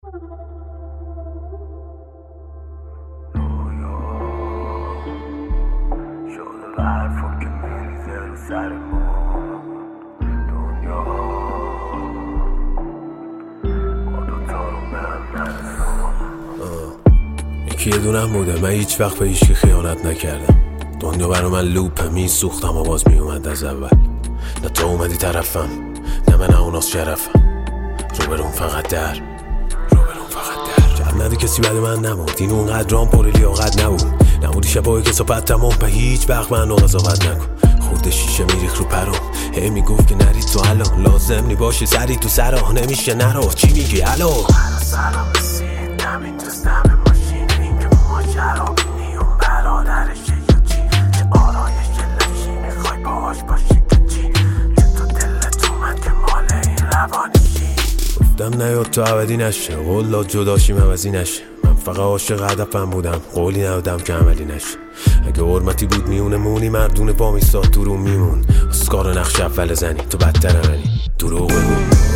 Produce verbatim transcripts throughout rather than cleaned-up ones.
یکی یه دونم بوده، من هیچ وقت به هیچکی خیانت نکردم. دنیا برا من لوپه، می سوختم و باز می اومد از اول. نه تو اومدی طرفم، نه من اوناس شرفم. روبرون فقط در روبرون فقط در جب ندی کسی بعد من نمود. این اونقدر رام پر لیاقت نبود. نمودی شبایی که صحبت تمام به هیچ وقت منو قضاوت نکن. خورده شیشه میریخ رو پرام، هی میگفت که نرید تو الان، لازم نی باشی سری تو سرا، نمیشه نرو. چی میگی الو؟ سلام بسید دمین دوستم ماشین، این که ما شرابی نیون برادرشه یا چی؟ چه آرایش لشی میخوای باهاش باشی که چی؟ چه تو دلت اومد که مال این روانشی؟ گفتم نیاد تو عبدی نشه، قول جداشیم عوضی نشه. من فقط عاشق هدفم بودم، قولی ندادم که عملی نشه. اگه حرمتی بود میونه مونی، مردونه با میستاد تو رو میمون. اسکار نقش اول زنی تو بدتر منی، دروغ بگو.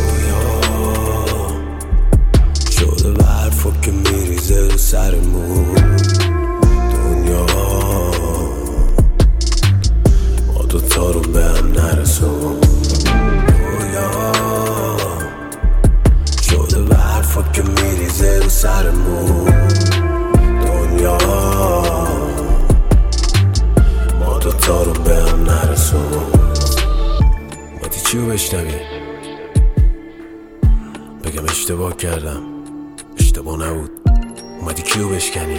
شده به حرفا که میریزه رو سرمون. دنیا ما دوتا رو به هم نرسون. دنیا شده به حرفا که میریزه رو سرمون. دنیا ما دوتا رو به هم نرسون. اومدی چی رو بشنوی؟ بگم اشتباه کردم، اشتباه نبود. اومدی کیو بشکنی؟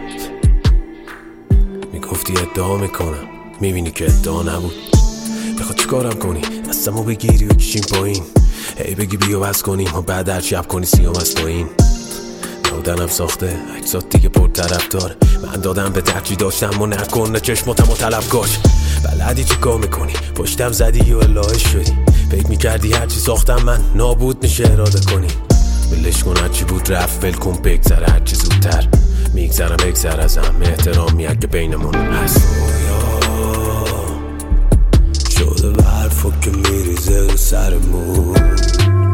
میگفتی ادعا میکنم، میبینی که ادعا نبود. بخواد چیکارم کنی؟ دستمو بگیری و کشیم پایین، هی بگی بیا بس کنیم و بعد هر شب کنی سیام از پایین. نودنم ساخته اجزات دیگه پر طرف دار. من دادم به ترجی داشتم و نکنه چشماتم و طلبگاش. بلدی چی کار میکنی؟ پشتم زدی و الهه شدی. فکر میکردی هرچی ساختم من نابود میشه اراده کنی. بلش کن هرچی بود رفت، ول کن بگذره هرچی زودتر. میگذرم بگذر ازم، احترامی اگه بینمون هست. شده به حرفا که میریزه رو سرمون.